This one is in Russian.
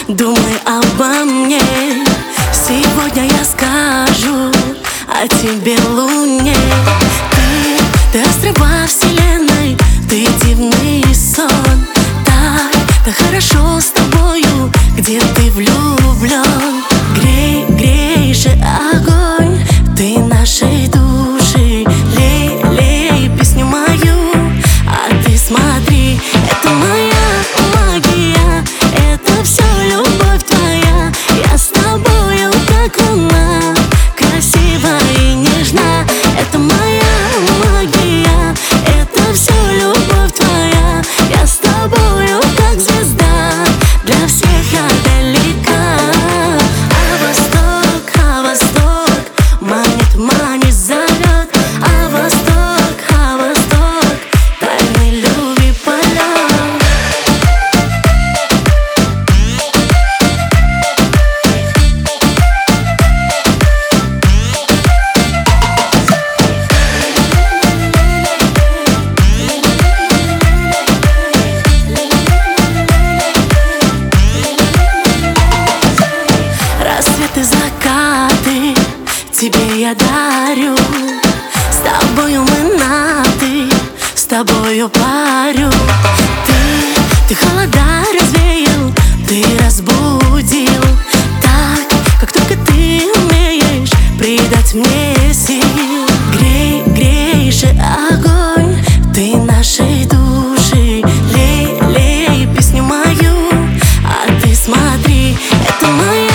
думай обо мне. Сегодня я скажу о тебе луне. Ты острова вселенной, ты дивный сон. Так хорошо с тобою, где ты влюблен. Грей же огонь, ты нашей души. Лей песню мою, а ты смотри, это моя магия, это все любовь твоя. Я с тобою как луна, красива и нежна. Это моя магия, это все любовь твоя. Я с тобою как звезда, для всех я далека. А восток манит, зовет. А восток, тайны любви полет. Рассветы, закаты тебе я дарю. С тобою мы на ты, с тобою парю. Ты холода развеял, ты разбудил. Так, как только ты умеешь придать мне сил. Грей же огонь, ты нашей души. Лей песню мою, а ты смотри, это моя